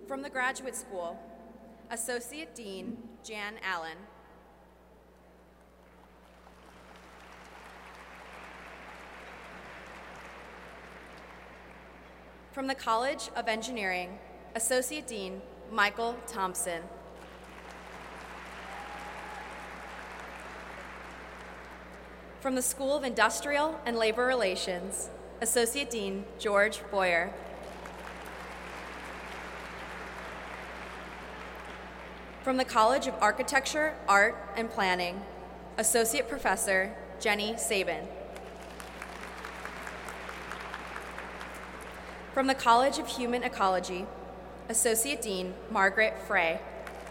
From the Graduate School, Associate Dean Jan Allen. From the College of Engineering, Associate Dean Michael Thompson. From the School of Industrial and Labor Relations, Associate Dean George Boyer. From the College of Architecture, Art, and Planning, Associate Professor Jenny Sabin. From the College of Human Ecology, Associate Dean Margaret Frey.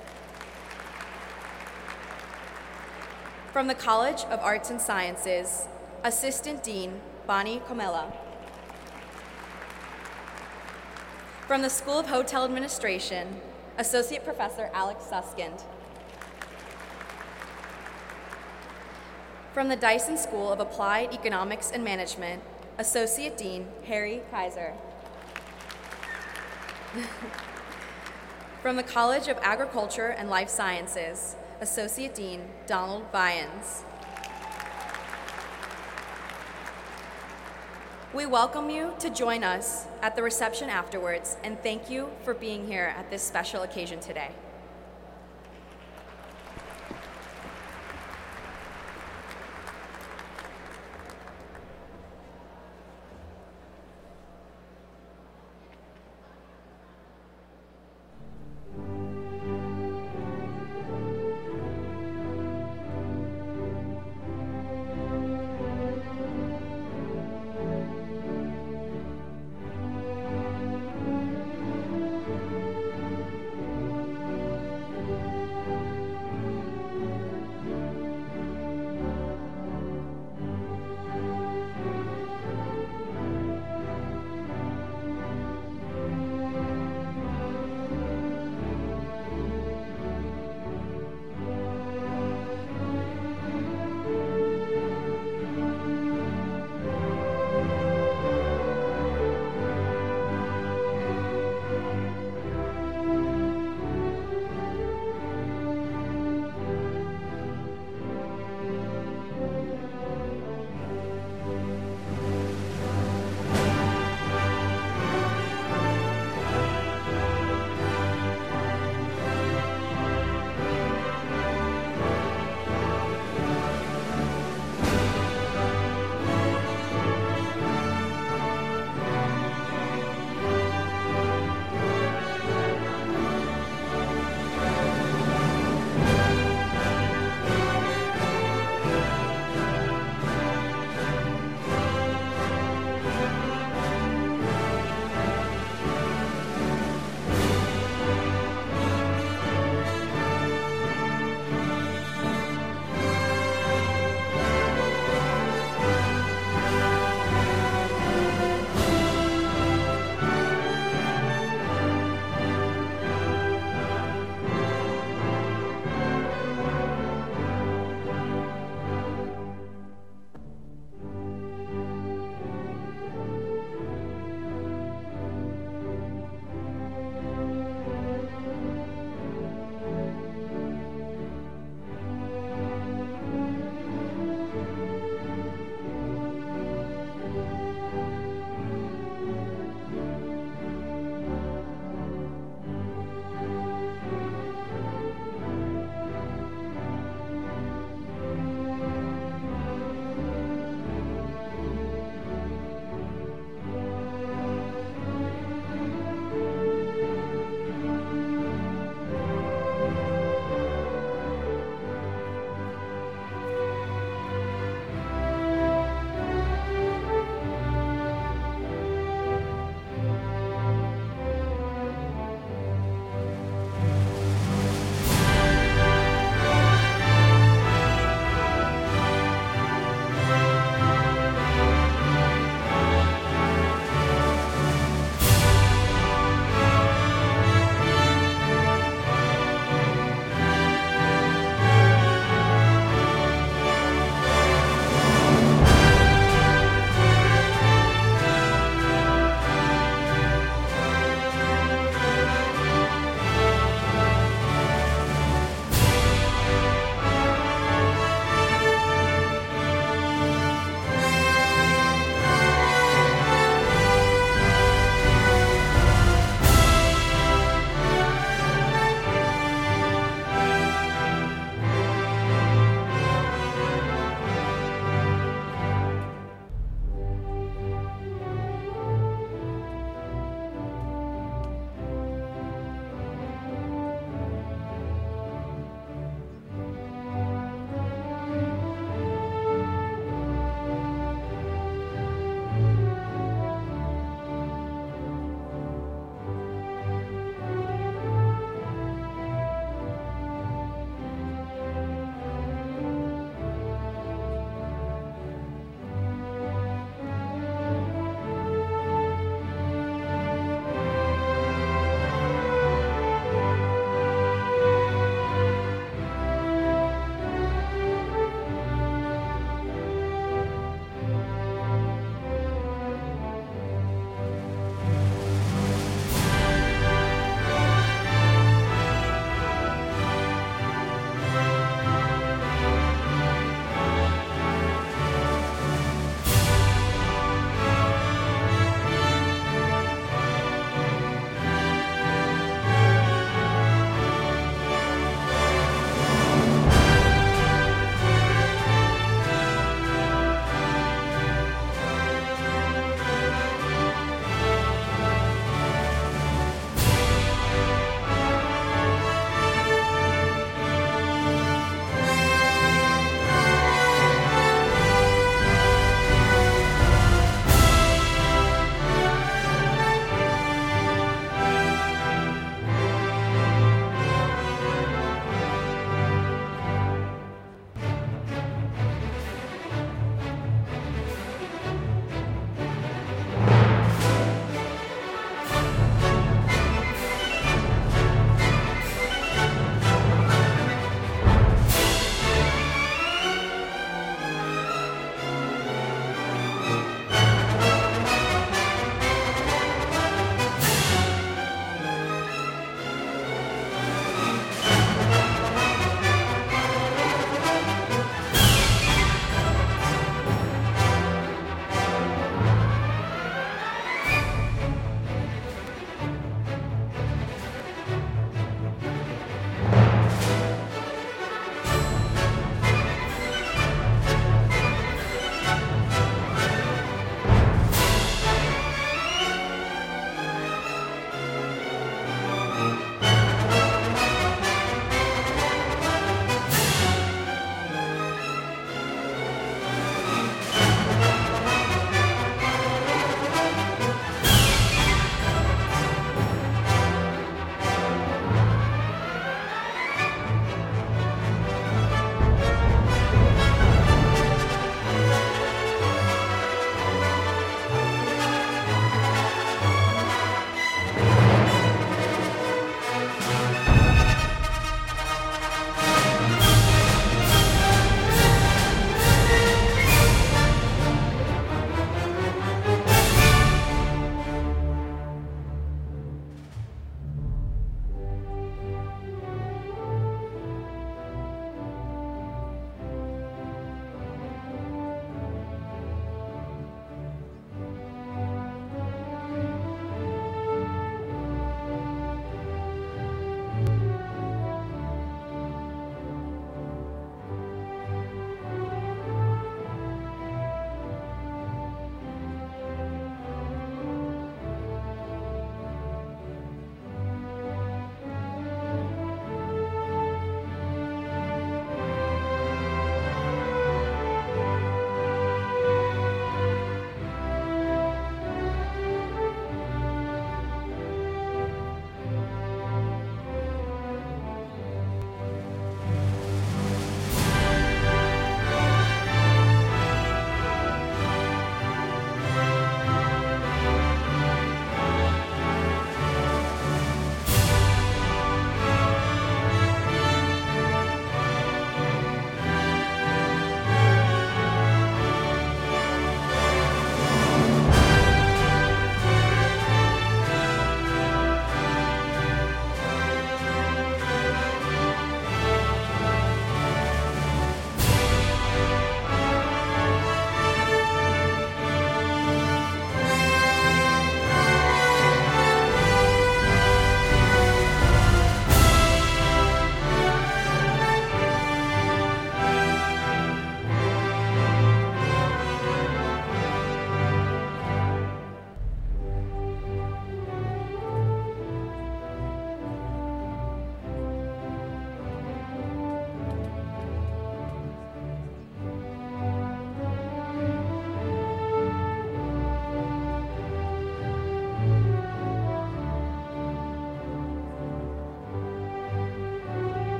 From the College of Arts and Sciences, Assistant Dean Bonnie Comella. From the School of Hotel Administration, Associate Professor Alex Suskind. From the Dyson School of Applied Economics and Management, Associate Dean Harry Kaiser. From the College of Agriculture and Life Sciences, Associate Dean Donald Vyans. We welcome you to join us at the reception afterwards, and thank you for being here at this special occasion today.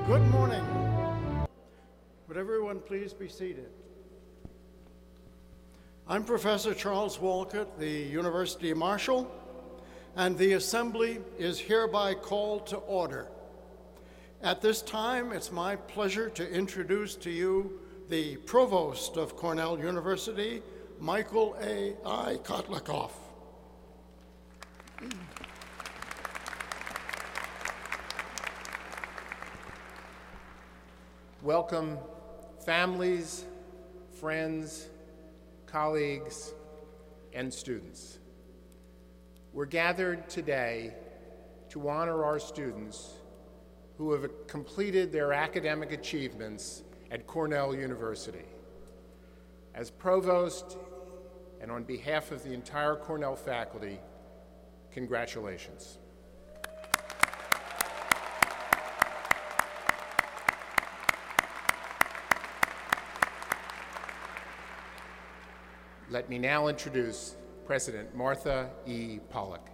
Good morning. Would everyone please be seated? I'm Professor Charles Wolcott, the University Marshal, and the Assembly is hereby called to order. At this time, it's my pleasure to introduce to you the Provost of Cornell University, Michael A.I. Kotlikoff. Welcome, families, friends, colleagues, and students. We're gathered today to honor our students who have completed their academic achievements at Cornell University. As Provost, and on behalf of the entire Cornell faculty, congratulations. Let me now introduce President Martha E. Pollack.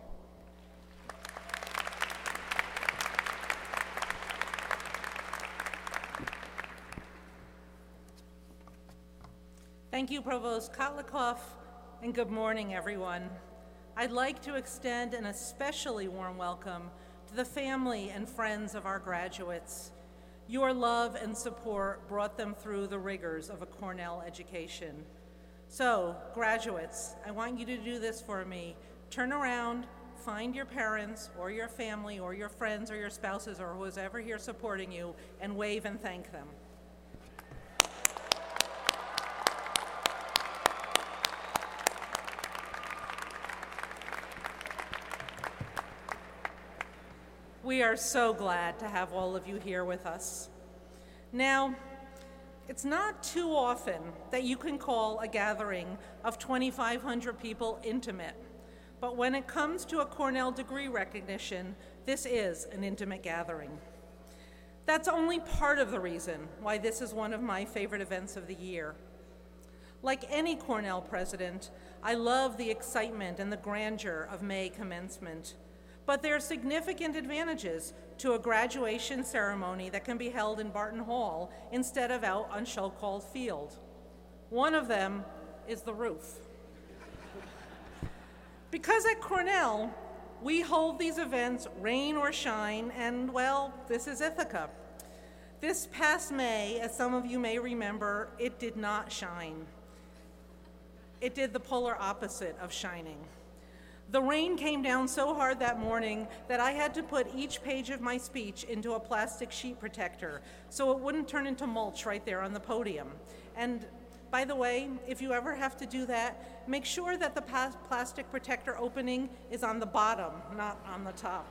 Thank you, Provost Kotlikoff, and good morning, everyone. I'd like to extend an especially warm welcome to the family and friends of our graduates. Your love and support brought them through the rigors of a Cornell education. So, graduates, I want you to do this for me. Turn around, find your parents or your family or your friends or your spouses or who's ever here supporting you, and wave and thank them. We are so glad to have all of you here with us. Now, it's not too often that you can call a gathering of 2,500 people intimate, but when it comes to a Cornell degree recognition, this is an intimate gathering. That's only part of the reason why this is one of my favorite events of the year. Like any Cornell president, I love the excitement and the grandeur of May commencement. But there are significant advantages to a graduation ceremony that can be held in Barton Hall instead of out on Schulchold Field. One of them is the roof. Because at Cornell, we hold these events rain or shine, and well, this is Ithaca. This past May, as some of you may remember, it did not shine. It did the polar opposite of shining. The rain came down so hard that morning that I had to put each page of my speech into a plastic sheet protector so it wouldn't turn into mulch right there on the podium. And by the way, if you ever have to do that, make sure that the plastic protector opening is on the bottom, not on the top.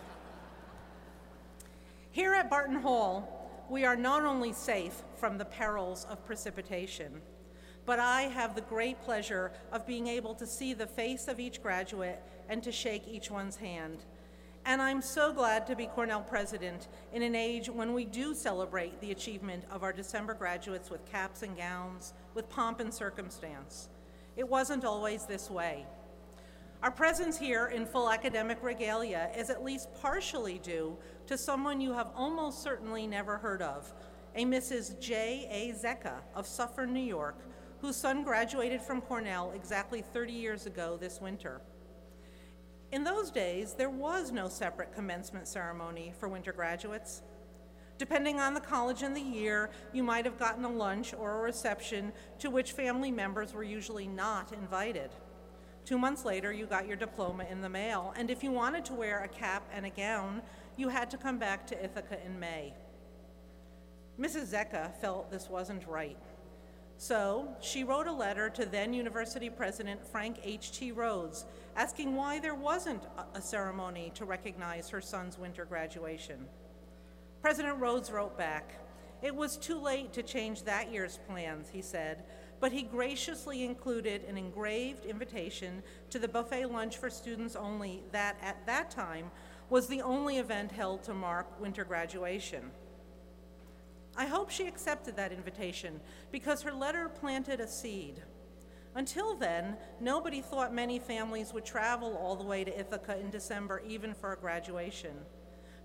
Here at Barton Hall, we are not only safe from the perils of precipitation, but I have the great pleasure of being able to see the face of each graduate and to shake each one's hand. And I'm so glad to be Cornell president in an age when we do celebrate the achievement of our December graduates with caps and gowns, with pomp and circumstance. It wasn't always this way. Our presence here in full academic regalia is at least partially due to someone you have almost certainly never heard of, a Mrs. J.A. Zecca of Suffern, New York, whose son graduated from Cornell exactly 30 years ago this winter. In those days, there was no separate commencement ceremony for winter graduates. Depending on the college and the year, you might have gotten a lunch or a reception to which family members were usually not invited. 2 months later, you got your diploma in the mail, and if you wanted to wear a cap and a gown, you had to come back to Ithaca in May. Mrs. Zecca felt this wasn't right. So she wrote a letter to then University President Frank H.T. Rhodes asking why there wasn't a ceremony to recognize her son's winter graduation. President Rhodes wrote back, "It was too late to change that year's plans," he said, but he graciously included an engraved invitation to the buffet lunch for students only that, at that time, was the only event held to mark winter graduation. I hope she accepted that invitation because her letter planted a seed. Until then, nobody thought many families would travel all the way to Ithaca in December even for a graduation.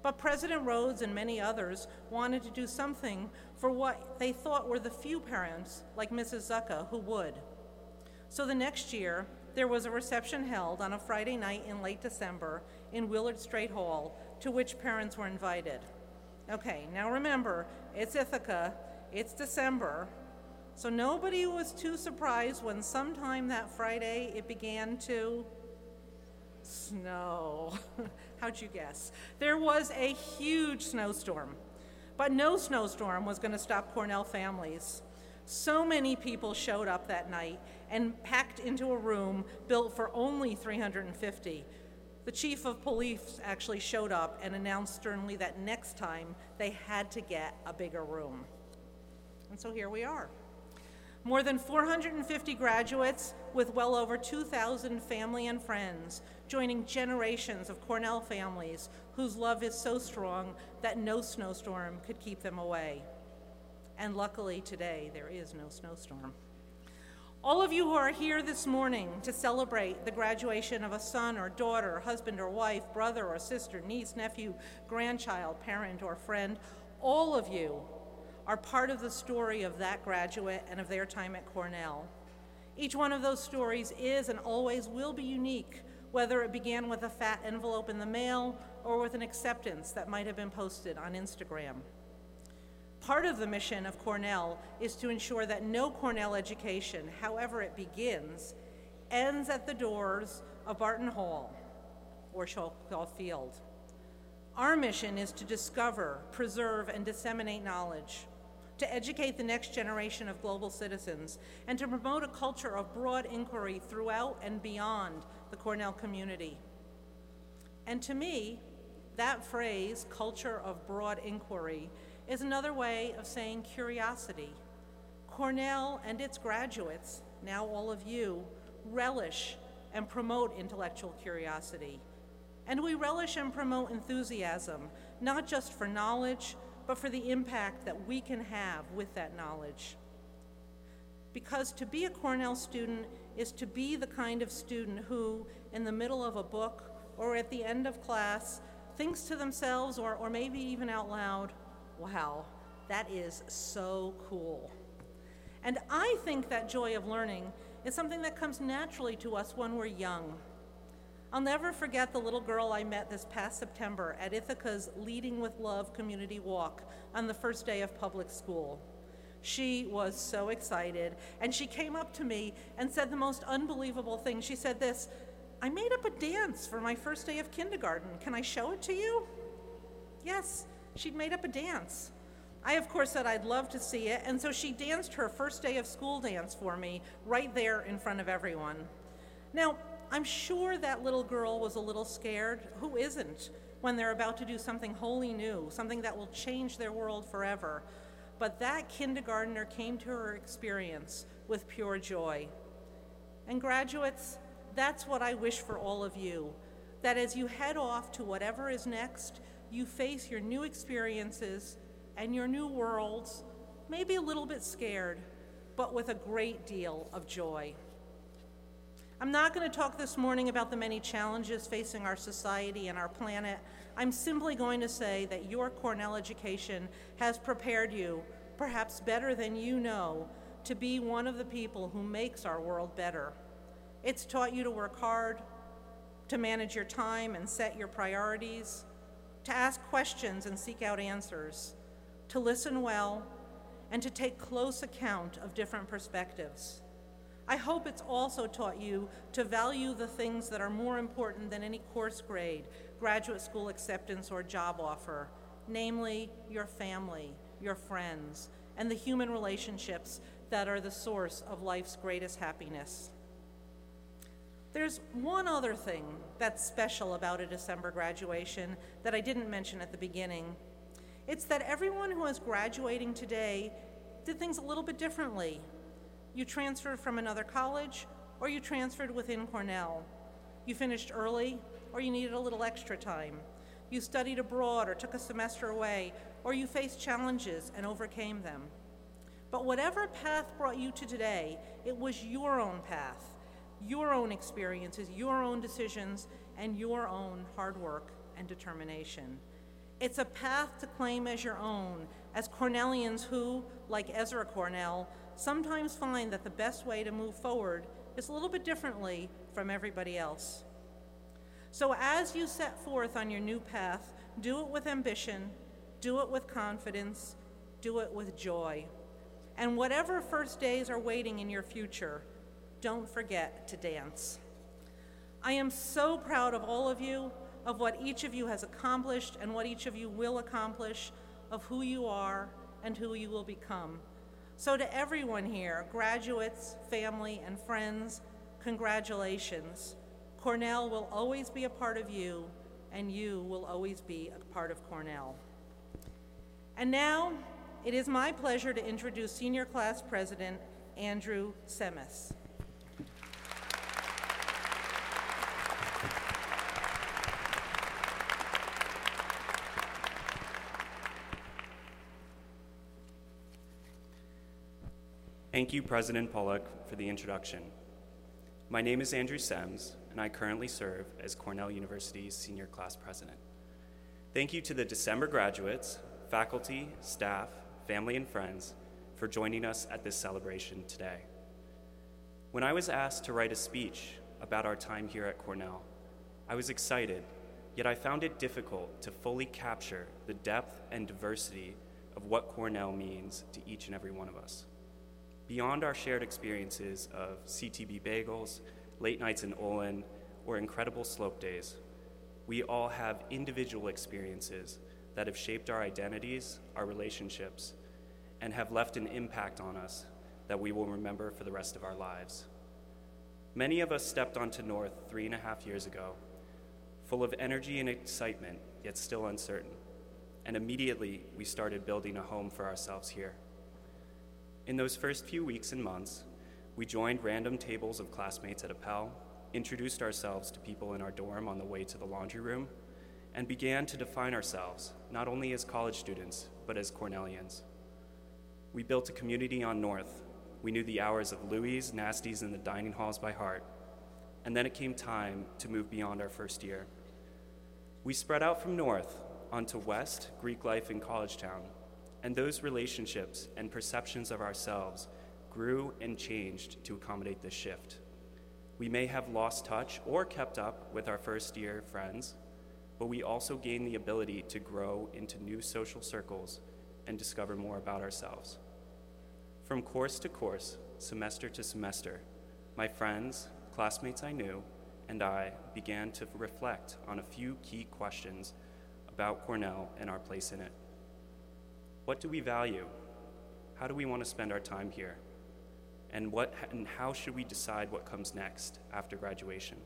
But President Rhodes and many others wanted to do something for what they thought were the few parents, like Mrs. Zucca, who would. So the next year, there was a reception held on a Friday night in late December in Willard Straight Hall, to which parents were invited. Okay, now remember, it's Ithaca, it's December, so nobody was too surprised when sometime that Friday it began to snow. How'd you guess? There was a huge snowstorm, but no snowstorm was going to stop Cornell families. So many people showed up that night and packed into a room built for only 350. The chief of police actually showed up and announced sternly that next time they had to get a bigger room. And so here we are. More than 450 graduates with well over 2,000 family and friends, joining generations of Cornell families whose love is so strong that no snowstorm could keep them away. And luckily today, there is no snowstorm. All of you who are here this morning to celebrate the graduation of a son or daughter, husband or wife, brother or sister, niece, nephew, grandchild, parent or friend, all of you are part of the story of that graduate and of their time at Cornell. Each one of those stories is and always will be unique, whether it began with a fat envelope in the mail or with an acceptance that might have been posted on Instagram. Part of the mission of Cornell is to ensure that no Cornell education, however it begins, ends at the doors of Barton Hall or Schulhoff Field. Our mission is to discover, preserve, and disseminate knowledge, to educate the next generation of global citizens, and to promote a culture of broad inquiry throughout and beyond the Cornell community. And to me, that phrase, culture of broad inquiry, is another way of saying curiosity. Cornell and its graduates, now all of you, relish and promote intellectual curiosity. And we relish and promote enthusiasm, not just for knowledge, but for the impact that we can have with that knowledge. Because to be a Cornell student is to be the kind of student who, in the middle of a book or at the end of class, thinks to themselves, or maybe even out loud, wow, that is so cool. And I think that joy of learning is something that comes naturally to us when we're young. I'll never forget the little girl I met this past September at Ithaca's Leading with Love community walk on the first day of public school. She was so excited, and she came up to me and said the most unbelievable thing. She said this, "I made up a dance for my first day of kindergarten. Can I show it to you?" Yes, she'd made up a dance. I, of course, said I'd love to see it, and so she danced her first day of school dance for me right there in front of everyone. Now, I'm sure that little girl was a little scared. Who isn't when they're about to do something wholly new, something that will change their world forever? But that kindergartner came to her experience with pure joy. And graduates, that's what I wish for all of you, that as you head off to whatever is next, you face your new experiences and your new worlds, maybe a little bit scared, but with a great deal of joy. I'm not going to talk this morning about the many challenges facing our society and our planet. I'm simply going to say that your Cornell education has prepared you, perhaps better than you know, to be one of the people who makes our world better. It's taught you to work hard, to manage your time and set your priorities, to ask questions and seek out answers, to listen well, and to take close account of different perspectives. I hope it's also taught you to value the things that are more important than any course grade, graduate school acceptance, or job offer, namely your family, your friends, and the human relationships that are the source of life's greatest happiness. There's one other thing that's special about a December graduation that I didn't mention at the beginning. It's that everyone who is graduating today did things a little bit differently. You transferred from another college, or you transferred within Cornell. You finished early, or you needed a little extra time. You studied abroad or took a semester away, or you faced challenges and overcame them. But whatever path brought you to today, it was your own path, your own experiences, your own decisions, and your own hard work and determination. It's a path to claim as your own, as Cornellians who, like Ezra Cornell, sometimes find that the best way to move forward is a little bit differently from everybody else. So as you set forth on your new path, do it with ambition, do it with confidence, do it with joy. And whatever first days are waiting in your future, don't forget to dance. I am so proud of all of you, of what each of you has accomplished and what each of you will accomplish, of who you are and who you will become. So to everyone here, graduates, family, and friends, congratulations. Cornell will always be a part of you, and you will always be a part of Cornell. And now, it is my pleasure to introduce Senior Class President Andrew Semes. Thank you, President Pollock, for the introduction. My name is Andrew Semes, and I currently serve as Cornell University's Senior Class President. Thank you to the December graduates, faculty, staff, family, and friends for joining us at this celebration today. When I was asked to write a speech about our time here at Cornell, I was excited, yet I found it difficult to fully capture the depth and diversity of what Cornell means to each and every one of us. Beyond our shared experiences of CTB bagels, late nights in Olin, or incredible slope days, we all have individual experiences that have shaped our identities, our relationships, and have left an impact on us that we will remember for the rest of our lives. Many of us stepped onto North 3.5 years ago, full of energy and excitement, yet still uncertain, and immediately we started building a home for ourselves here. In those first few weeks and months, we joined random tables of classmates at Appel, introduced ourselves to people in our dorm on the way to the laundry room, and began to define ourselves, not only as college students, but as Cornellians. We built a community on North. We knew the hours of Louie's, Nasty's, and the dining halls by heart. And then it came time to move beyond our first year. We spread out from North onto West, Greek life in College Town, and those relationships and perceptions of ourselves grew and changed to accommodate this shift. We may have lost touch or kept up with our first year friends, but we also gained the ability to grow into new social circles and discover more about ourselves. From course to course, semester to semester, my friends, classmates I knew, and I began to reflect on a few key questions about Cornell and our place in it. What do we value? How do we want to spend our time here? And how should we decide what comes next after graduation?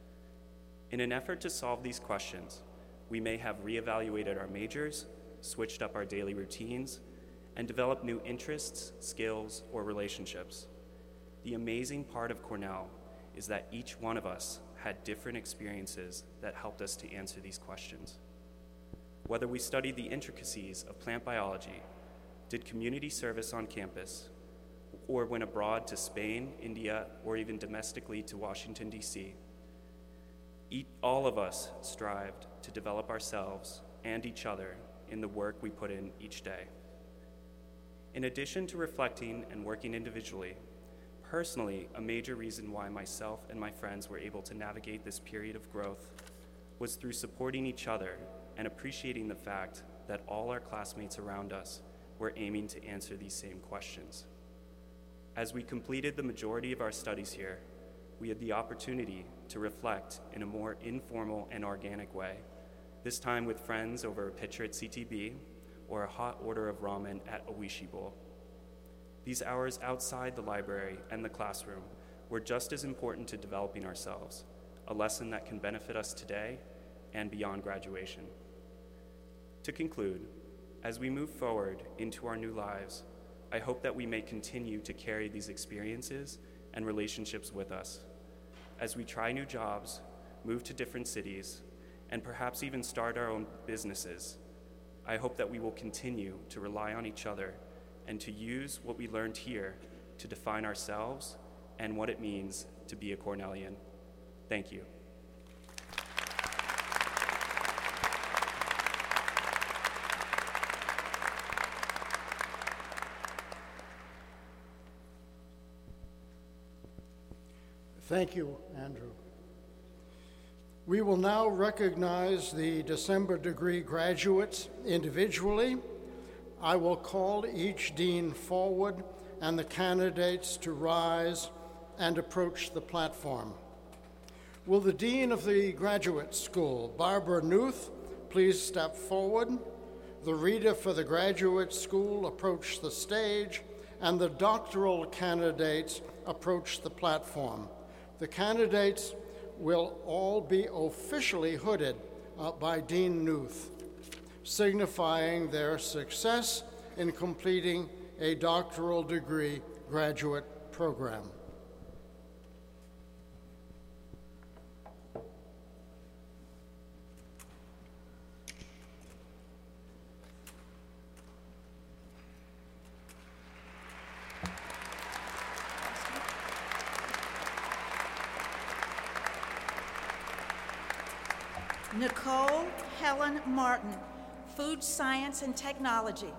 In an effort to solve these questions, we may have reevaluated our majors, switched up our daily routines, and developed new interests, skills, or relationships. The amazing part of Cornell is that each one of us had different experiences that helped us to answer these questions. Whether we studied the intricacies of plant biology, did community service on campus, or went abroad to Spain, India, or even domestically to Washington, D.C., all of us strived to develop ourselves and each other in the work we put in each day. In addition to reflecting and working individually, personally, a major reason why myself and my friends were able to navigate this period of growth was through supporting each other and appreciating the fact that all our classmates around us were aiming to answer these same questions. As we completed the majority of our studies here, we had the opportunity to reflect in a more informal and organic way, this time with friends over a pitcher at CTB or a hot order of ramen at Oishi Bowl. These hours outside the library and the classroom were just as important to developing ourselves, a lesson that can benefit us today and beyond graduation. To conclude, as we move forward into our new lives, I hope that we may continue to carry these experiences and relationships with us. As we try new jobs, move to different cities, and perhaps even start our own businesses, I hope that we will continue to rely on each other and to use what we learned here to define ourselves and what it means to be a Cornellian. Thank you. Thank you, Andrew. We will now recognize the December degree graduates individually. I will call each dean forward and the candidates to rise and approach the platform. Will the Dean of the Graduate School, Barbara Knuth, please step forward? The reader for the Graduate School approach the stage, and the doctoral candidates approach the platform. The candidates will all be officially hooded by Dean Knuth, signifying their success in completing a doctoral degree graduate program. Nicole Helen Martin, Food Science and Technology.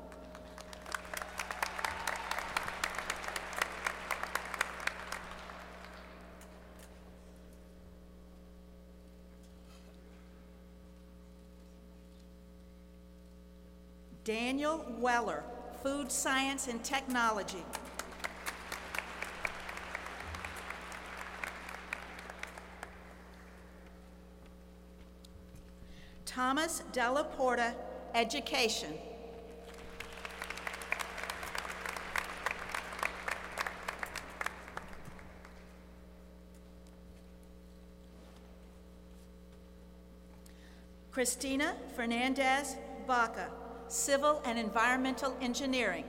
Daniel Weller, Food Science and Technology. Thomas Della Porta, Education. Christina Fernandez Baca, Civil and Environmental Engineering.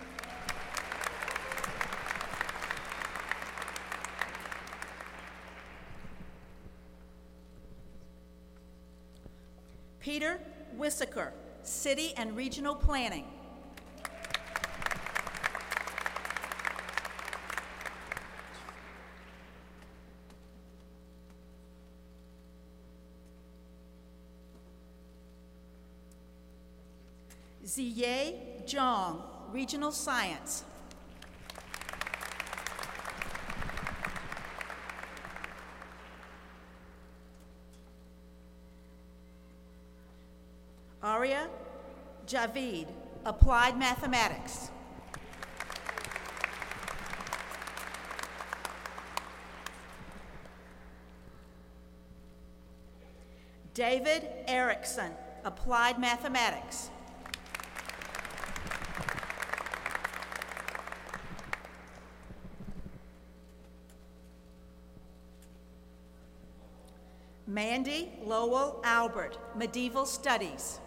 Peter Wissaker, City and Regional Planning. Ziye Zhang, Regional Science. Arya Javid, Applied Mathematics. David Erickson, Applied Mathematics. Mandy Lowell Albert, Medieval Studies.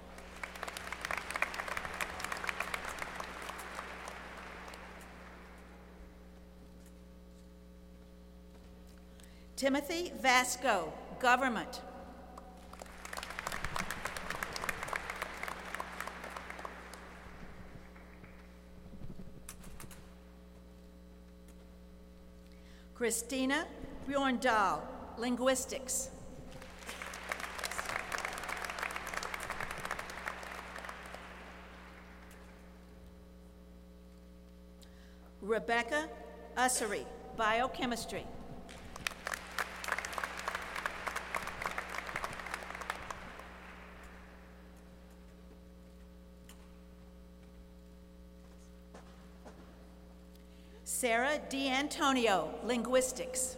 Timothy Vasco, Government. Christina Bjorndal, Linguistics. Rebecca Ussery, Biochemistry. Sarah D'Antonio, Linguistics.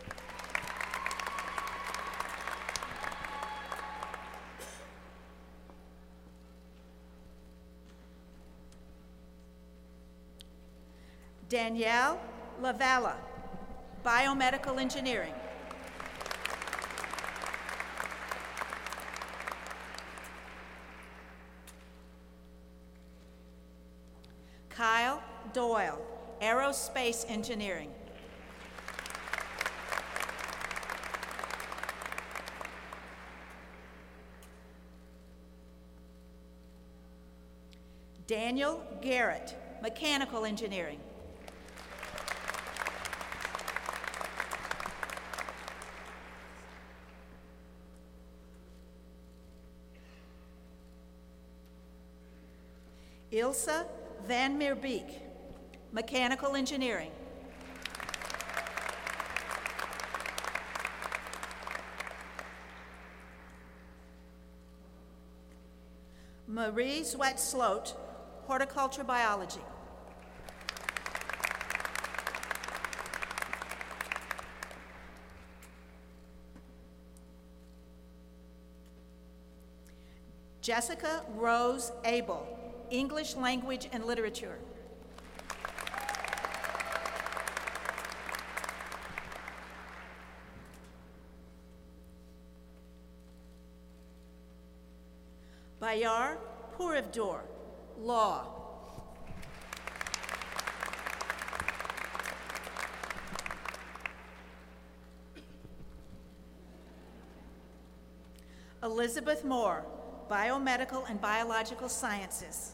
Danielle Lavalla, Biomedical Engineering. Kyle Doyle, Aerospace Engineering. Daniel Garrett, Mechanical Engineering. Ilse Van Meerbeek, Mechanical Engineering. Marie Zwett-Sloat, horticulture biology. Jessica Rose Abel, English language and literature. Bayar Purivdor, law. Elizabeth Moore, biomedical and biological sciences.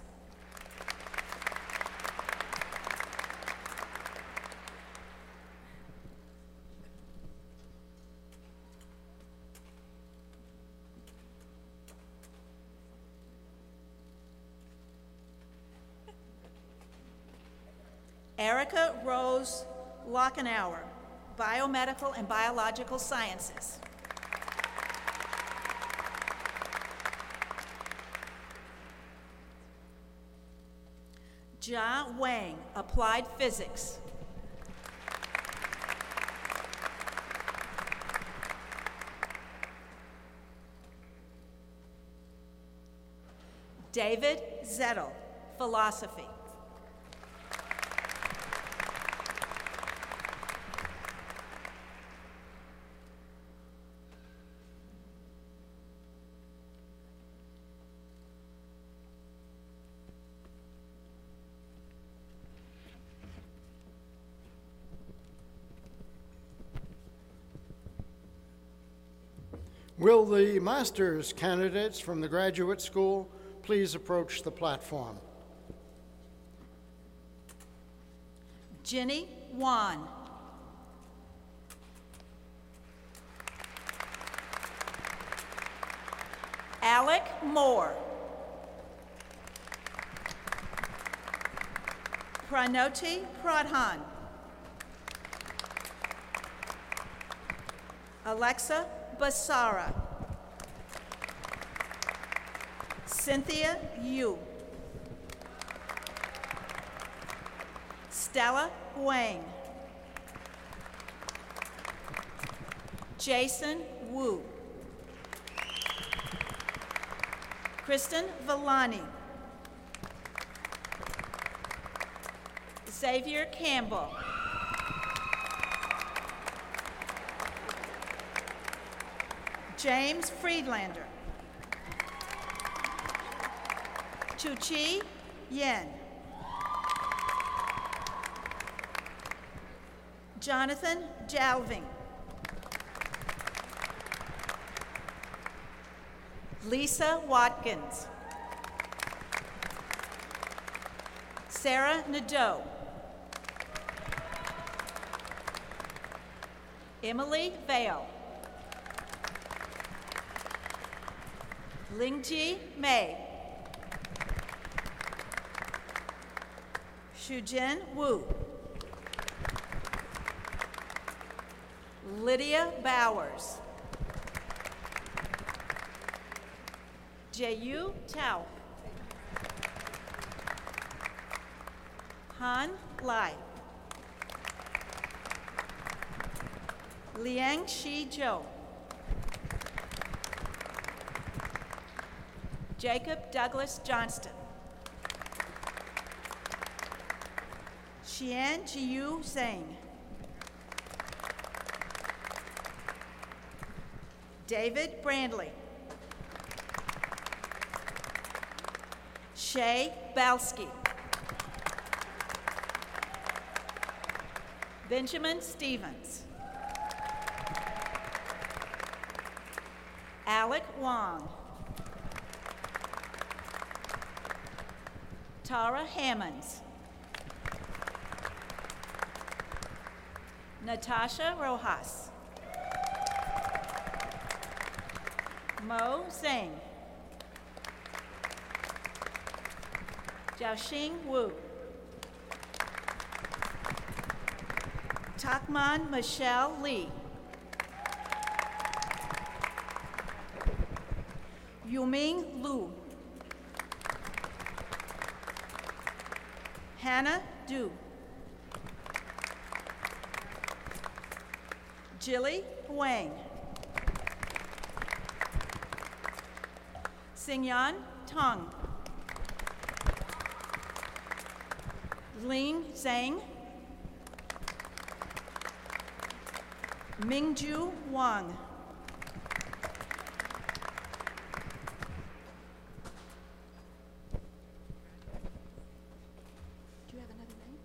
Erica Rose Lockenauer, biomedical and biological sciences. Jia Wang, applied physics. David Zettel, philosophy. Will the master's candidates from the graduate school please approach the platform? Ginny Wan. Alec Moore. Pranoti Pradhan. Alexa Basara. Cynthia Yu. Stella Wang. Jason Wu. Kristen Villani. Xavier Campbell. James Friedlander. Chuchi Yen. Jonathan Jalving. Lisa Watkins. Sarah Nadeau. Emily Vale. Lingji Mei. Shujin Wu. Lydia Bowers. Jayu Tao. Han Lai. Liang Shi Zhou. Jacob Douglas Johnston. Xian Jiu Zhang. David Brandley. Shay Balski. Benjamin Stevens. Alec Wong. Tara Hammonds. Natasha Rojas. Mo Zhang. Jiaoxing Wu. Takman Michelle Lee. Yuming Lu. Hannah Du. Jilly Wang. Xingyan Tang. Ling Zhang. Mingju Wang. Do you have another name?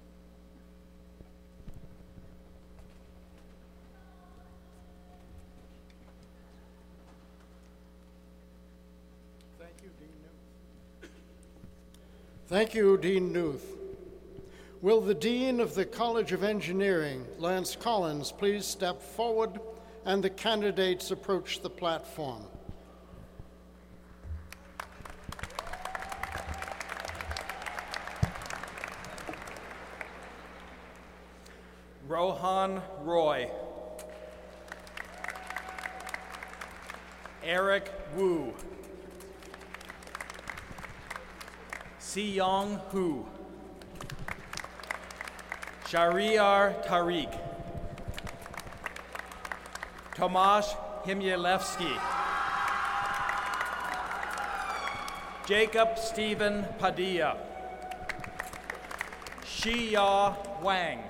Thank you, Dean Knuth. Thank you, Dean Knuth. Will the Dean of the College of Engineering, Lance Collins, please step forward and the candidates approach the platform? Rohan Roy. Eric Wu. Siyong Hu. Shariar Tariq. Tomasz Himielewski. Jacob Stephen Padilla. Xia Wang.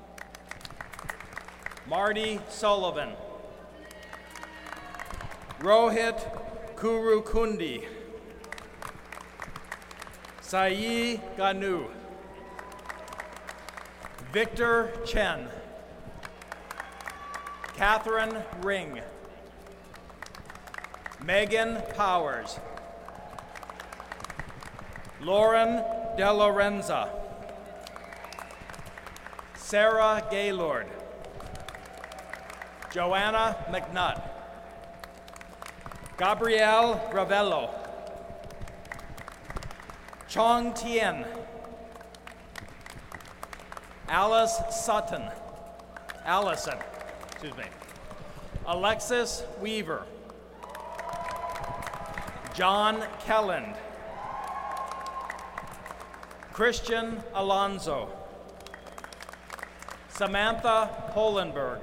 Marty Sullivan. Rohit Kurukundi. Sai Ganu. Victor Chen. Catherine Ring. Megan Powers. Lauren De Lorenza. Sarah Gaylord. Joanna McNutt. Gabrielle Ravello. Chong Tien. Allison. Alexis Weaver. John Kelland. Christian Alonso. Samantha Holenberg.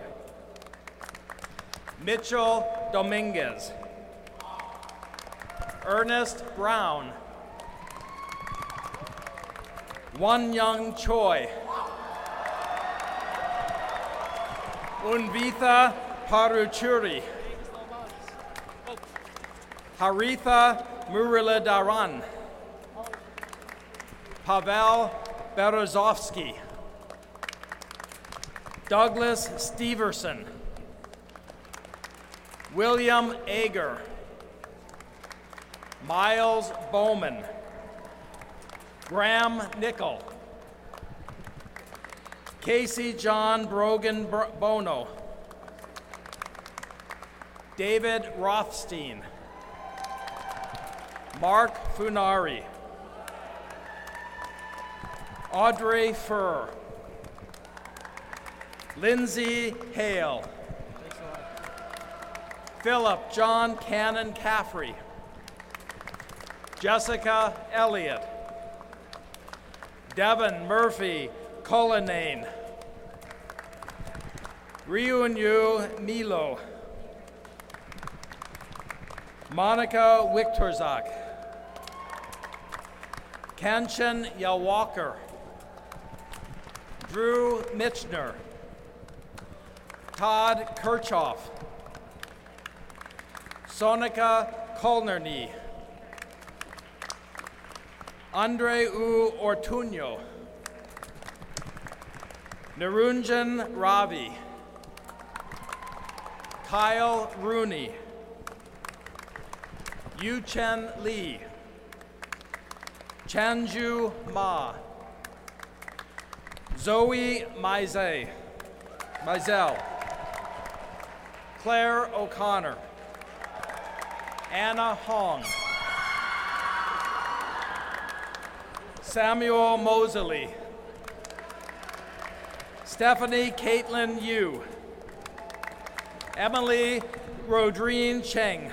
Mitchell Dominguez. Ernest Brown. Won Young Choi. Unvitha Paruchuri. Haritha Muriladaran. Pavel Berezovsky. Douglas Steverson. William Ager. Miles Bowman. Graham Nickel. Casey John Brogan Bono. David Rothstein. Mark Funari. Audrey Furr. Lindsay Hale. Philip John Cannon Caffrey. Jessica Elliott. Devin Murphy Cullinane. Ryunyu Milo. Monica Wiktorzak. Kanchan Yalwalker. Drew Mitchner. Todd Kirchhoff. Sonika Kolnerny. Andre U. Ortuño. Nirunjan Ravi. Kyle Rooney. Yu Chen Lee. Chanju Ma. Zoe Mizell. Claire O'Connor. Anna Hong. Samuel Mosley. Stephanie Caitlin Yu. Emily Rodrine Cheng.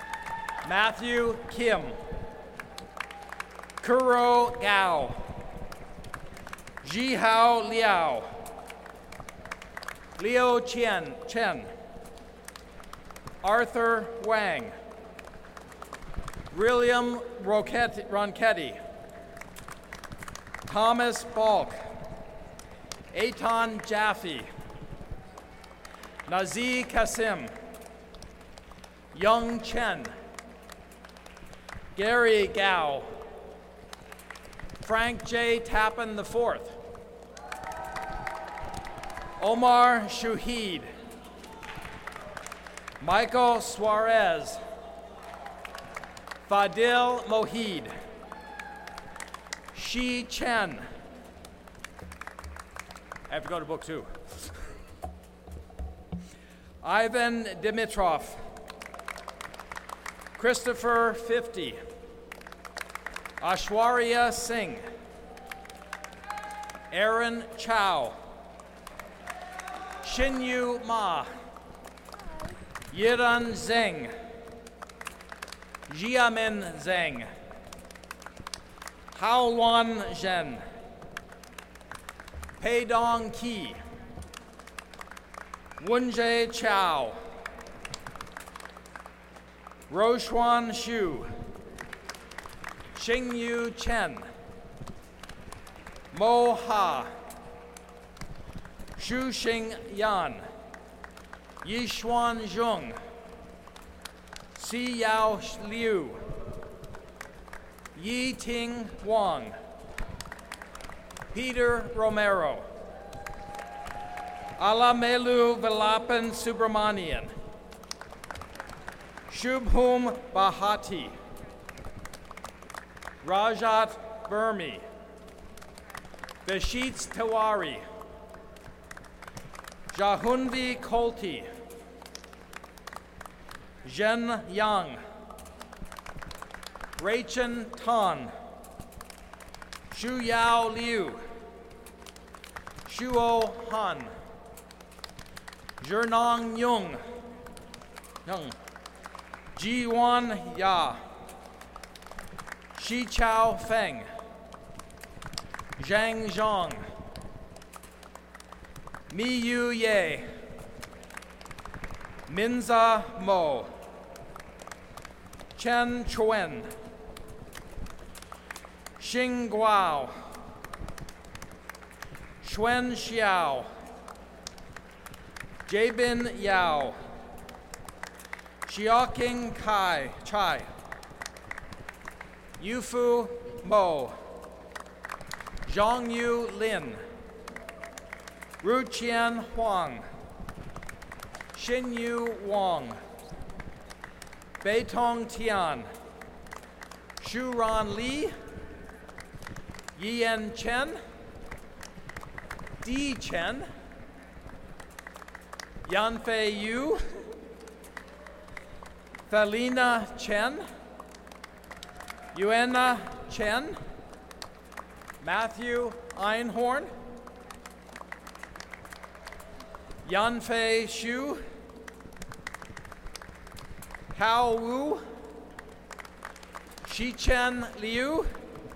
Matthew Kim. Kuro Gao. Jihao Liao, Liu Chen, Arthur Wang, William Ronchetti, Thomas Balk, Eitan Jaffe, Nazi Kasim, Young Chen, Gary Gao, Frank J. Tappan IV, Omar Shuhid, Michael Suarez, Fadil Mohid, Shi Chen. I have to go to book 2. Ivan Dimitrov, Christopher 50, Ashwarya Singh, Aaron Chow, Xinyu Ma, Yiran Zheng, Jiamin Zheng, Haoluan Zhen, Peidong Qi, Wenjie Chao, Roshuan Xu, Xingyu Chen, Mo Ha, Xu Xing Yan, Yishuan Zhong, Si Yao Liu, Yi Ting Wang, Peter Romero, Alamelu Velapan Subramanian, Shubhum Bahati, Rajat Burmi, Vashit Tiwari, Jahunvi Kolti, Zhen Yang, Raichen Tan, Shu Yao Liu, Shuo Han, Zhernong Yung, Jiwan Ya, Shi Chao Feng, Zhang Zhang, Mi Yu Ye, Minza Mo, Chen Chuen, Xing Guao, Xuan Xiao, Jabin Yao, Xiaoqing Chai, Yufu Mo, Zhongyu Lin, Ruqian Huang, Xinyu Wang, Beitong Tian, Shuran Li, Yian Chen, Di Chen, Yanfei Yu, Thalina Chen, Yuena Chen, Matthew Einhorn, Yanfei Xu, Hao Wu, Shichen Liu,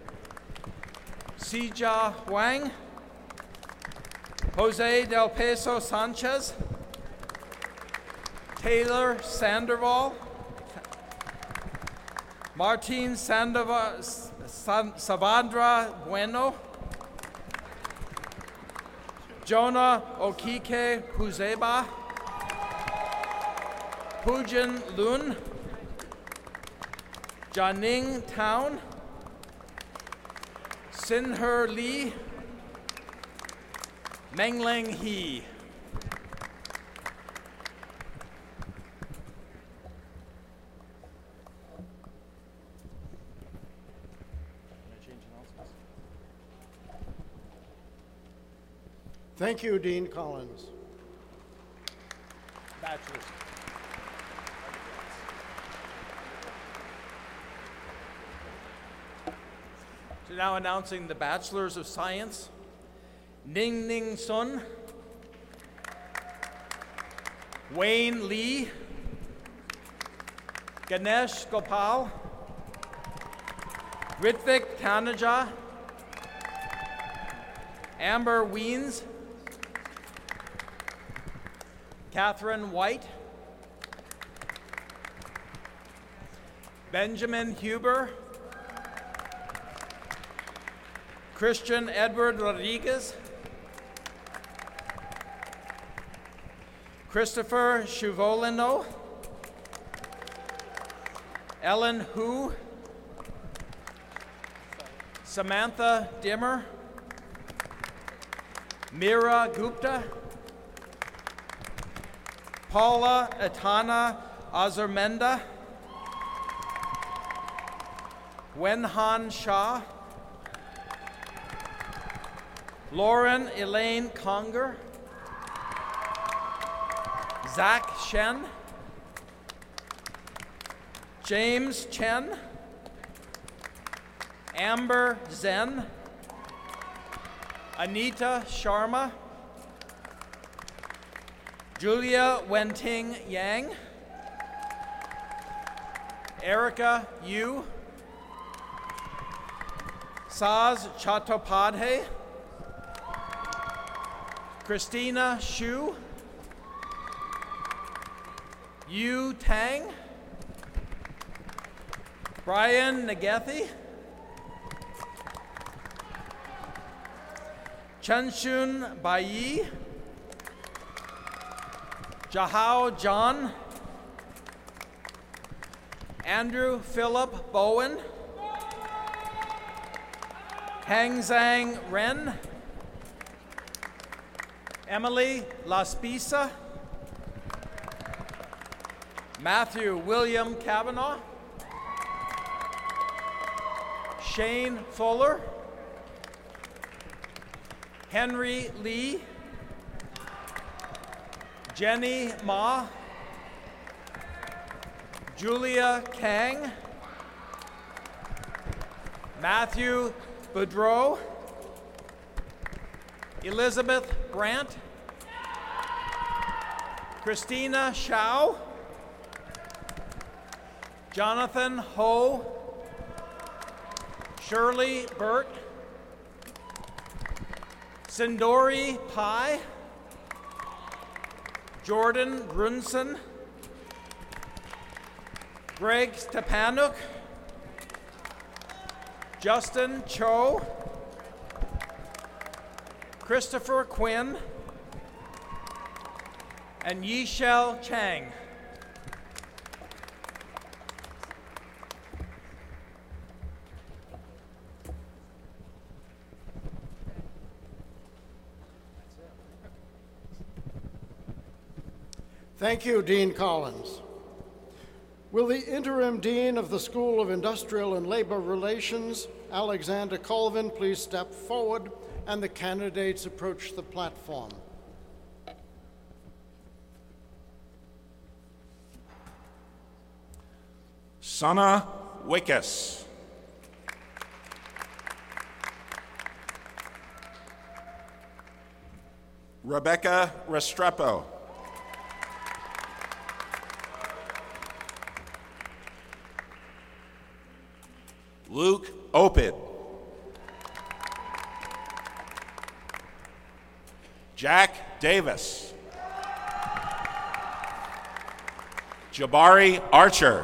Sijia Wang, Jose Del Peso Sanchez, Taylor Sandoval, Martin Savandra Bueno, Jonah Okike Huzeba, Pujin Lun, Jianing Town, Sinher Li, Mengleng He. Thank you, Dean Collins. Bachelor's. So now announcing the Bachelors of Science. Ning Ning Sun, Wayne Lee, Ganesh Gopal, Ritvik Taneja, Amber Weens, Catherine White, Benjamin Huber, Christian Edward Rodriguez, Christopher Chuvolino, Ellen Hu, Samantha Dimmer, Meera Gupta, Paula Etana Azurmenda, Wenhan Shah, Lauren Elaine Conger, Zach Shen, James Chen, Amber Zen, Anita Sharma, Julia Wenting Yang, Erica Yu, Saz Chattopadhyay, Christina Shu, Yu Tang, Brian Nagethi, Chenshun Bai, Jahao John, Andrew Philip Bowen, Hangzhang Ren, Emily Laspisa, Matthew William Kavanaugh, Shane Fuller, Henry Lee, Jenny Ma, Julia Kang, Matthew Boudreau, Elizabeth Brandt, Christina Shao, Jonathan Ho, Shirley Burt, Sindori Pai, Jordan Brunson, Greg Stepanuk, Justin Cho, Christopher Quinn, and Yishel Chang. Thank you, Dean Collins. Will the interim dean of the School of Industrial and Labor Relations, Alexander Colvin, please step forward and the candidates approach the platform. Sana Wickus. Rebecca Restrepo. Luke Opid. Jack Davis. Jabari Archer.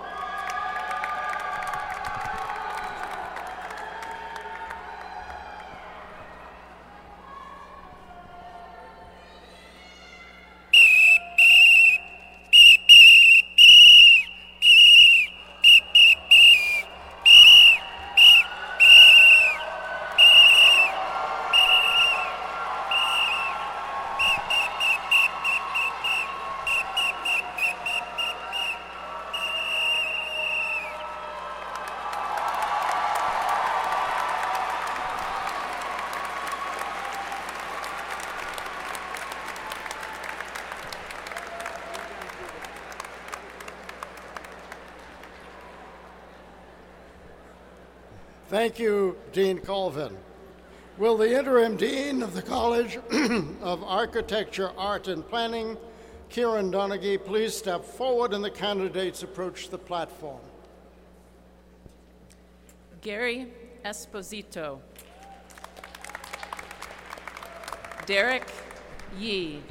Thank you, Dean Colvin. Will the interim dean of the College of Architecture, Art, and Planning, Kieran Donaghy, please step forward and the candidates approach the platform. Gary Esposito. Derek Yee.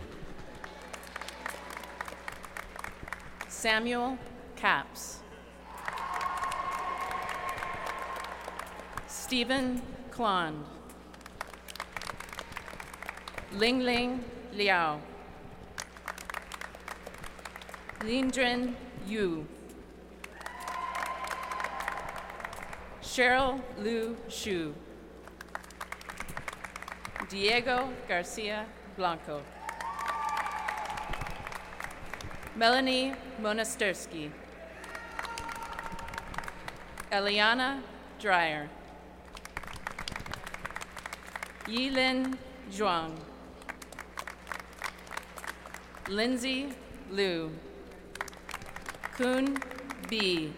Samuel Capps. Stephen Klond. Lingling Liao. Lindren Yu. Cheryl Lu Shu. Diego Garcia Blanco. Melanie Monastersky. Eliana Dreyer. Yilin Zhuang. Lindsay Liu. Kun B.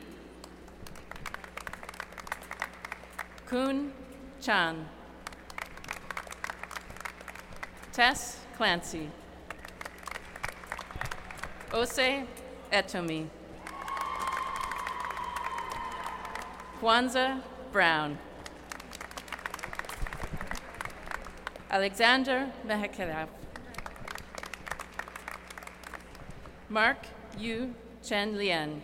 Kun Chan. Tess Clancy. Ose Etomi. Kwanzaa Brown. Alexander Mehekeraf. Mark Yu Chen Lien.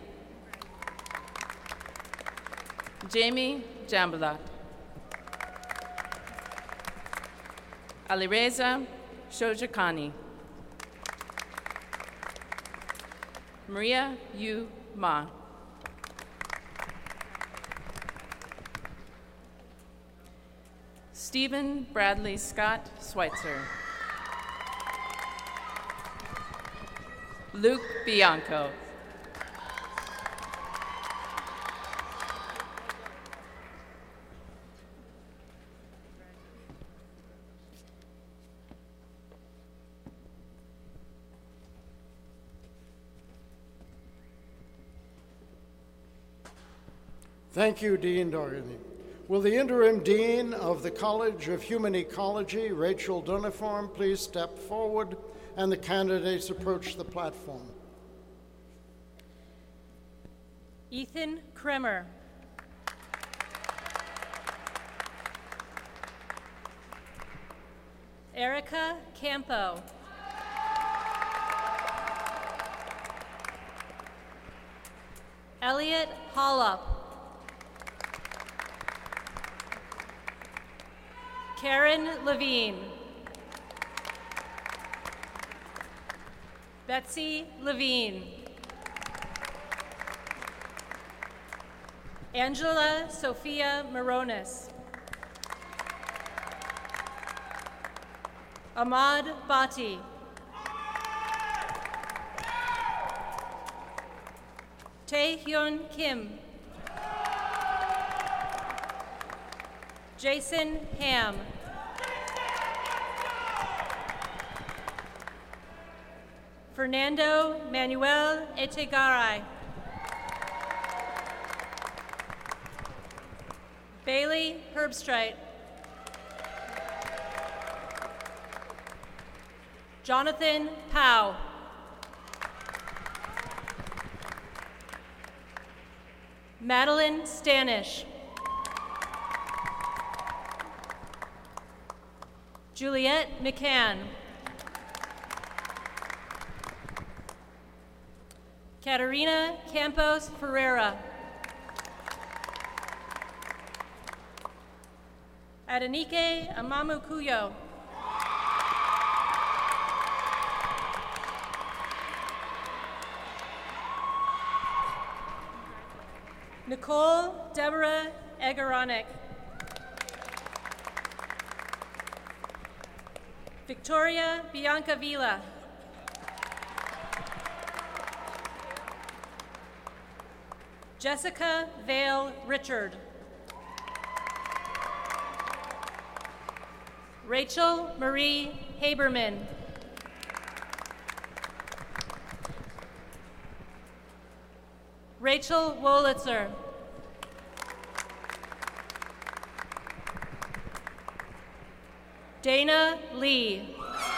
Jamie Jambalak. Alireza Shojakani. Maria Yu Ma. Stephen Bradley Scott Schweitzer. Luke Bianco. Thank you, Dean Doherty. Will the interim dean of the College of Human Ecology, Rachel Duniform, please step forward and the candidates approach the platform? Ethan Kremer. Erica Campo. Elliot Hollop. Karen Levine. Betsy Levine. Angela Sophia Moronis. Ahmad Bhatti. Tae-hyun Kim. Jason Ham. Fernando Manuel Echegaray. Bailey Herbstreit. Jonathan Powell. Madeline Stanish. Juliette McCann. Katarina Campos Ferreira. Adenike Amamukuyo. Nicole Deborah Egaronic. Victoria Bianca Vila. Jessica Vale Richard. Rachel Marie Haberman. Rachel Wolitzer. Dana Lee.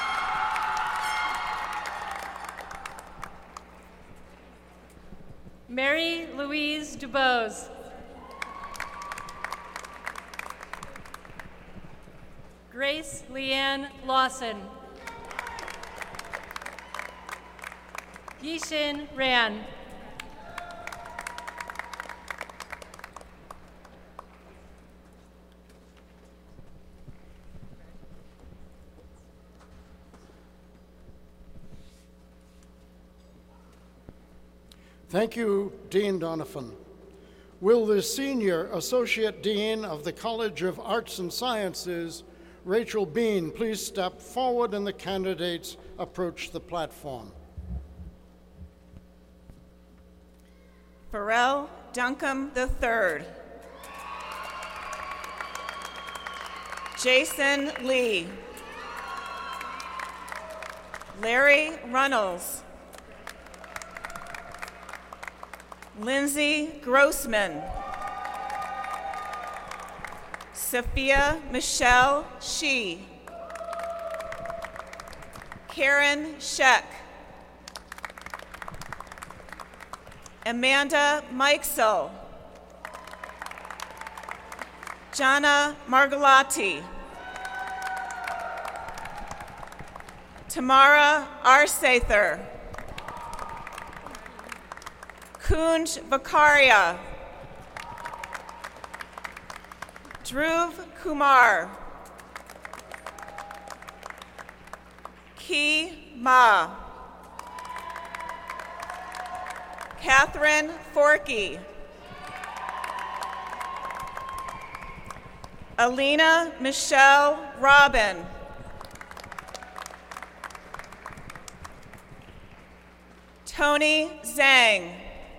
Mary Louise Dubose. Grace Leanne Lawson. Yishin Ran. Thank you, Dean Donovan. Will the Senior Associate Dean of the College of Arts and Sciences, Rachel Bean, please step forward and the candidates approach the platform. Pharrell Duncombe III. Jason Lee. Larry Runnels. Lindsay Grossman. Sophia Michelle Shee. Karen Scheck. Amanda Mikesell. Jana Margolotti. Tamara Arsather. Kunj Vakaria. Dhruv Kumar. Ki Ma. Catherine Forkey. Alina Michelle Robin. Tony Zhang.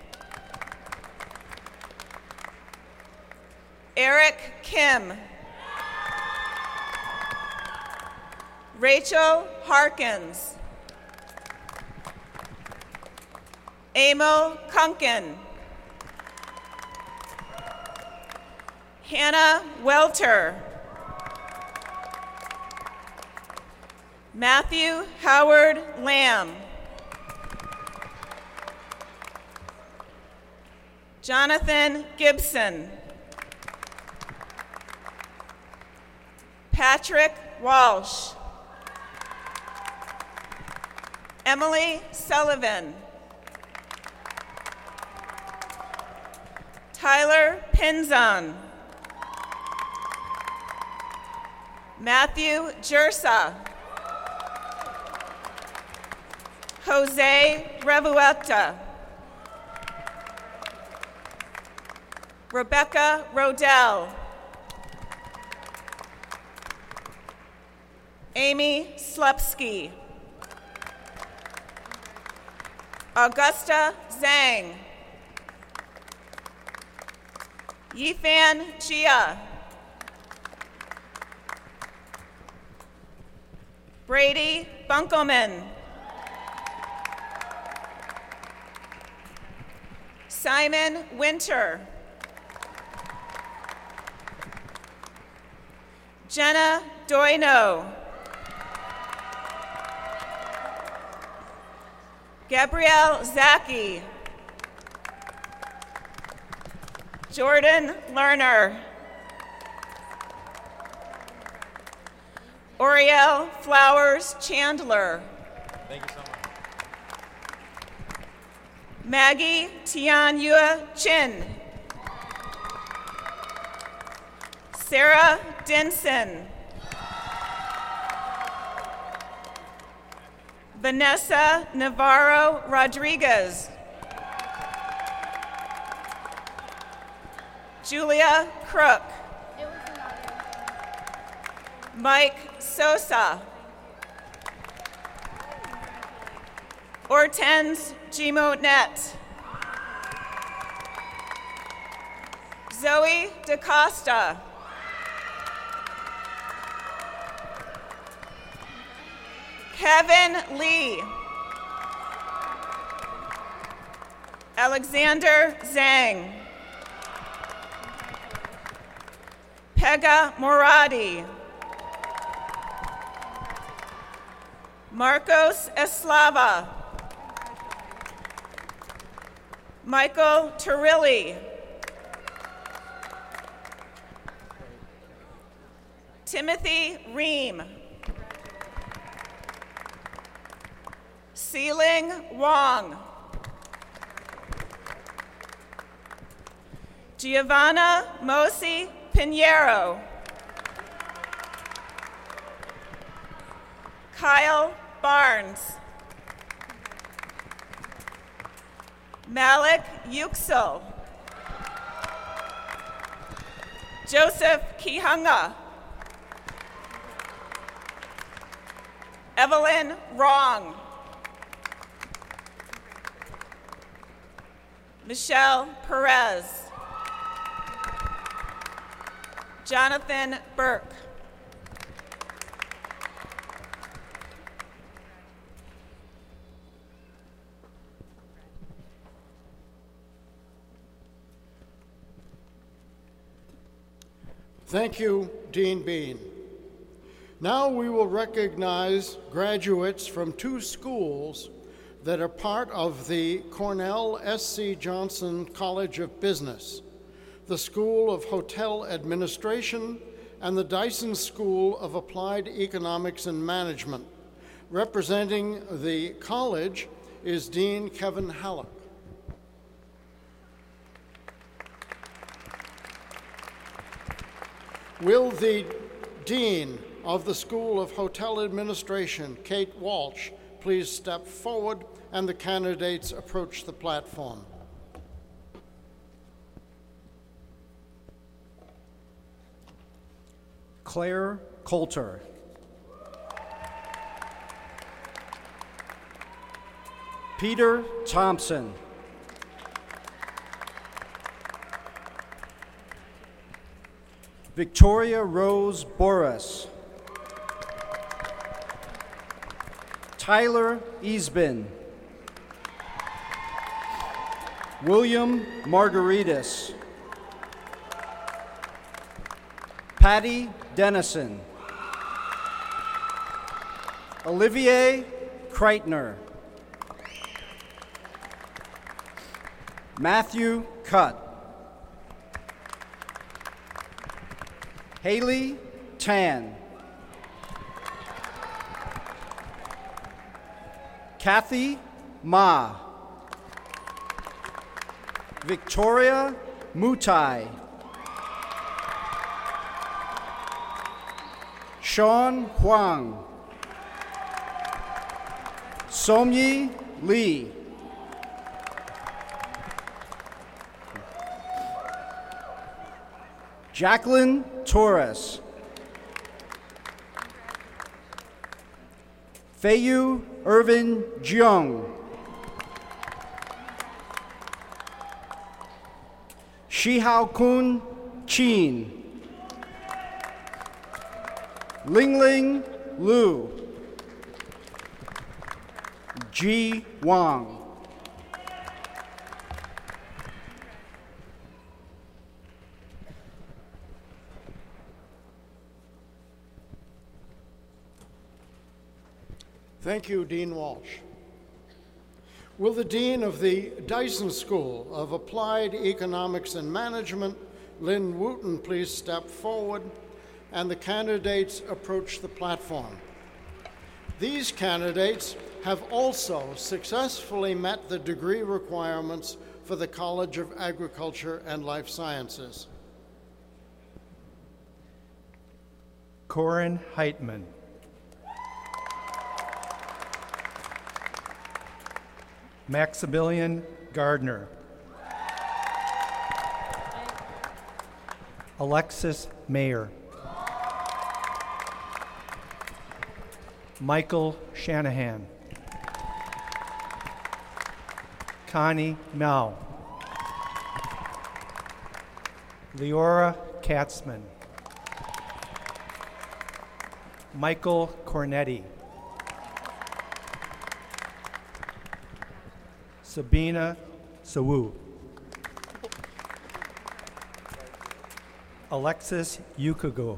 Eric Kim. Rachel Harkins. Amo Kunkin. Hannah Welter. Matthew Howard Lamb. Jonathan Gibson. Patrick Walsh. Emily Sullivan. Tyler Pinzon. Matthew Jersa. Jose Revuelta. Rebecca Rodell. Amy Slepsky. Augusta Zhang. Yifan Chia. Brady Bunkelman. Simon Winter. Jenna Doino. Gabrielle Zaki. Jordan Lerner. Oriel Flowers Chandler. Thank you so much. Maggie Tianyua Chin. Sarah Denson. Vanessa Navarro Rodriguez. Julia Crook. Mike Sosa. Hortense Gimonet. Zoe DaCosta. Kevin Lee. Alexander Zhang. Pega Moradi. Marcos Eslava. Michael Turilli. Timothy Ream. Sealing Wong. Giovanna Mosi Pinheiro. Kyle Barnes. Malik Yüksel. Joseph Kihanga. Evelyn Wrong. Michelle Perez. Jonathan Burke. Thank you, Dean Bean. Now we will recognize graduates from two schools that are part of the Cornell S.C. Johnson College of Business, the School of Hotel Administration and the Dyson School of Applied Economics and Management. Representing the college is Dean Kevin Halleck. Will the Dean of the School of Hotel Administration, Kate Walsh, please step forward and the candidates approach the platform. Claire Coulter. Peter Thompson. Victoria Rose Boris. Tyler Easbin. William Margaritas. Patty Dennison. Olivier Kreitner. Matthew Cutt. Haley Tan. Kathy Ma. Victoria Mutai. Sean Huang. Somyi Lee. Jacqueline Torres. Feiyu Irvin Jiang. Shihao Kun Chin. Lingling Lu. Ji Wang. Thank you, Dean Walsh. Will the Dean of the Dyson School of Applied Economics and Management, Lynn Wooten, please step forward and the candidates approach the platform. These candidates have also successfully met the degree requirements for the College of Agriculture and Life Sciences. Corin Heitman. Maximilian Gardner. Alexis Mayer. Michael Shanahan. Connie Mao. Leora Katzman. Michael Cornetti. Sabina Sawu. Alexis Yukago.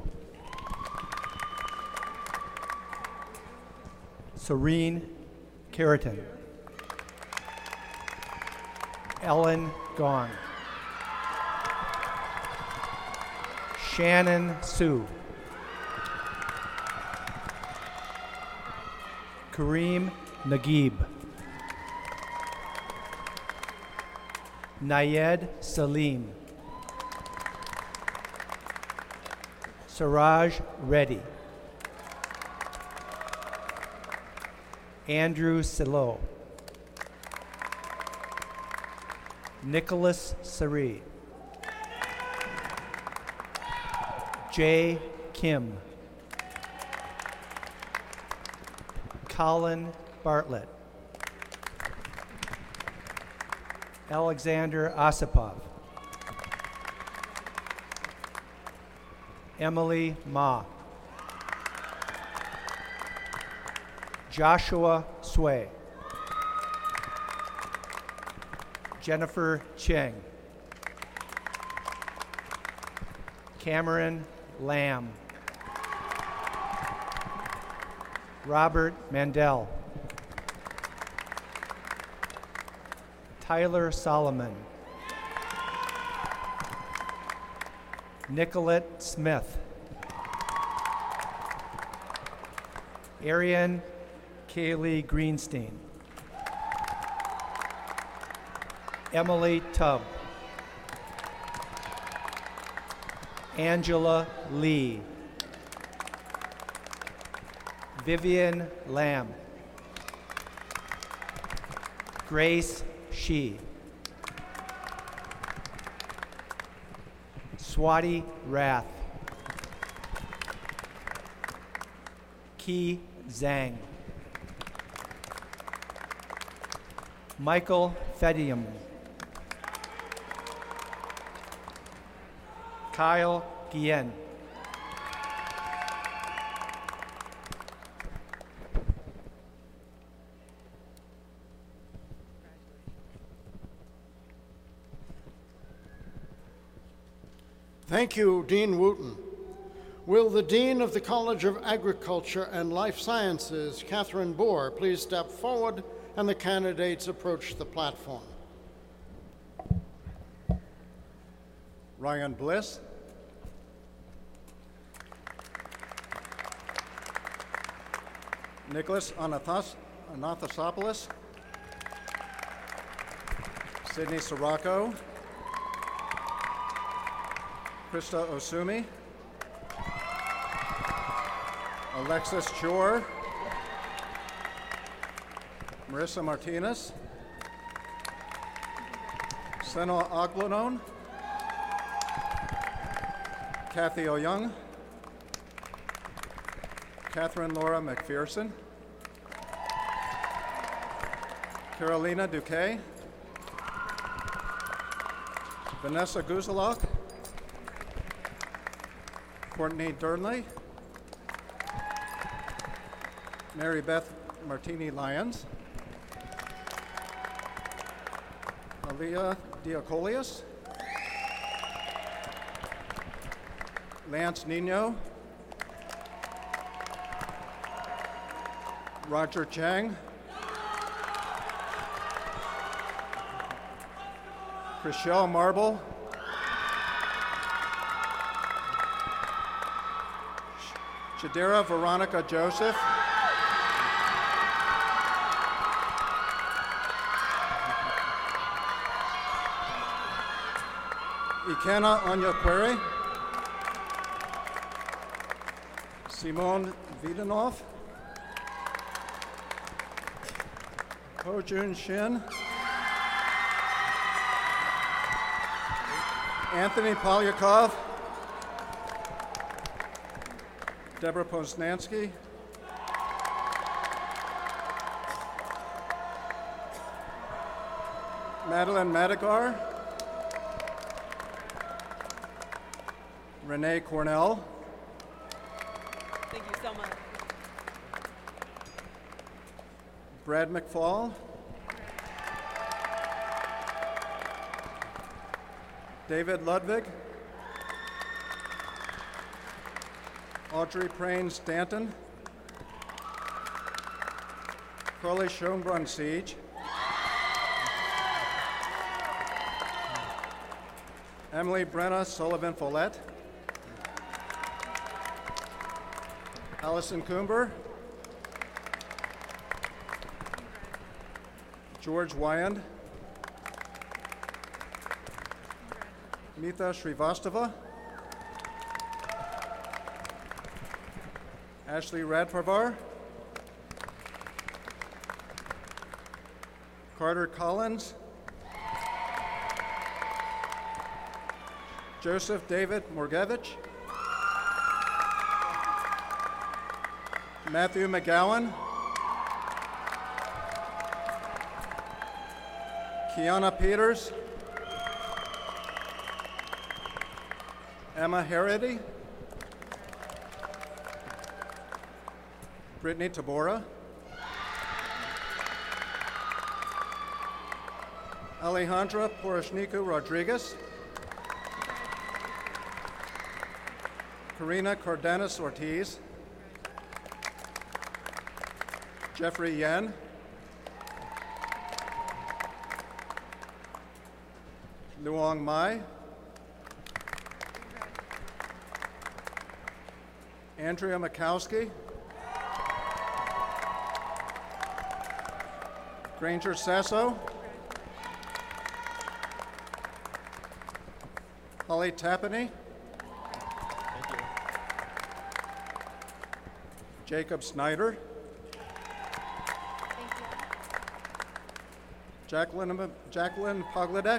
Serene Keratin. Ellen Gong. Shannon Sue. Kareem Naguib. Nayed Salim. Siraj Reddy. Andrew Silo. Nicholas Sari. Jay Kim. Colin Bartlett. Alexander Osipov. Emily Ma. Joshua Sway. Jennifer Cheng. Cameron Lamb. Robert Mandel. Tyler Solomon. Nicolette Smith. Arian Kaylee Greenstein. Emily Tubb. Angela Lee. Vivian Lamb. Grace Shi. Swati Rath. Ki Zhang. Michael Fedium. Kyle Guillen. Thank you, Dean Wooten. Will the Dean of the College of Agriculture and Life Sciences, Catherine Bohr, please step forward and the candidates approach the platform. Ryan Bliss. Nicholas Anathasopoulos. Sydney Sirocco. Krista Osumi. Alexis Chor. Marissa Martinez. Seno Aglanon. Kathy O'Young. Catherine Laura McPherson. Carolina Duque. Vanessa Guzalok. Courtney Durnley. Mary Beth Martini Lyons. Aaliyah Diacolius. Lance Nino. Roger Chang. Chriselle Marble. Shadira Veronica Joseph. Ikenna Onyakwere. Simone Vidanov. Ho Jun Shin. Anthony Polyakov. Deborah Poznansky. Madeline Madigar. Renee Cornell. Thank you so much. Brad McFall. David Ludwig. Audrey Prain Stanton. Carly Schoenbrunn Siege. Emily Brenna Sullivan Follett. Allison Coomber. George Wyand, Mitha Srivastava, Ashley Radparvar, Carter Collins, Joseph David Morgevich, Matthew McGowan, Kiana Peters, Emma Harity, Brittany Tabora, Alejandra Porosniku Rodriguez, Karina Cardenas Ortiz, Jeffrey Yen, Luong Mai, Andrea Mikowski, Granger Sasso, Holly Tapany, Jacob Snyder, Jacqueline Pogledek,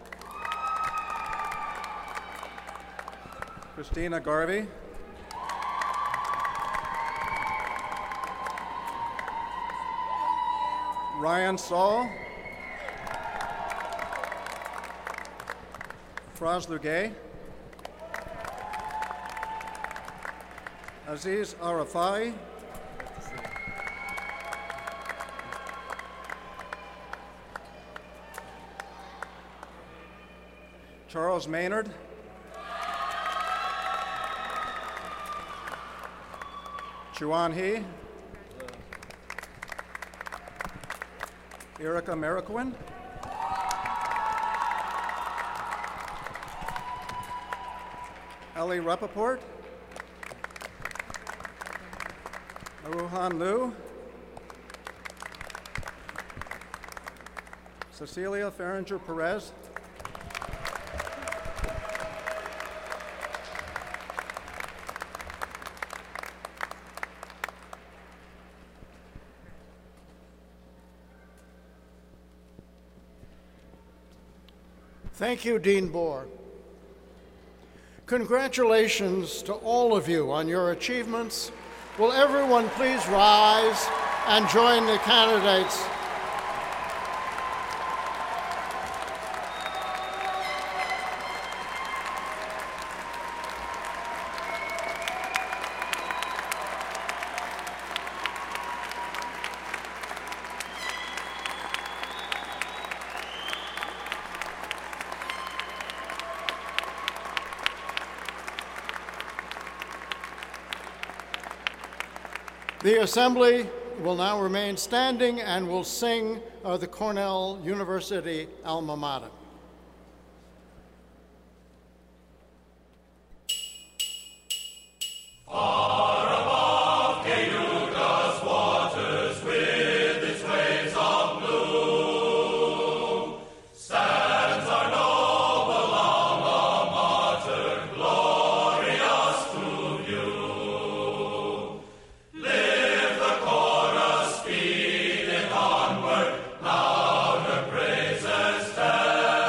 Christina Garvey, Ryan Saul, Fraz Lugay, Aziz Arafai, Charles Maynard, Chuan He, Erica Mariquin, Ellie Rappaport, Aruhan Liu, Cecilia Farringer Perez, Thank you, Dean Bohr. Congratulations to all of you on your achievements. Will everyone please rise and join the candidates? The Assembly will now remain standing and will sing the Cornell University alma mater. Praises tell.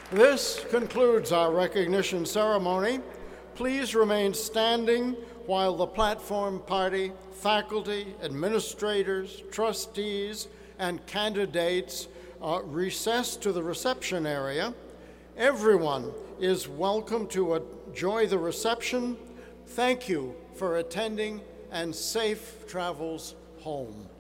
This concludes our recognition ceremony. Please remain standing while the platform party, faculty, administrators, trustees, and candidates recess to the reception area. Everyone is welcome to enjoy the reception. Thank you for attending, and safe travels home.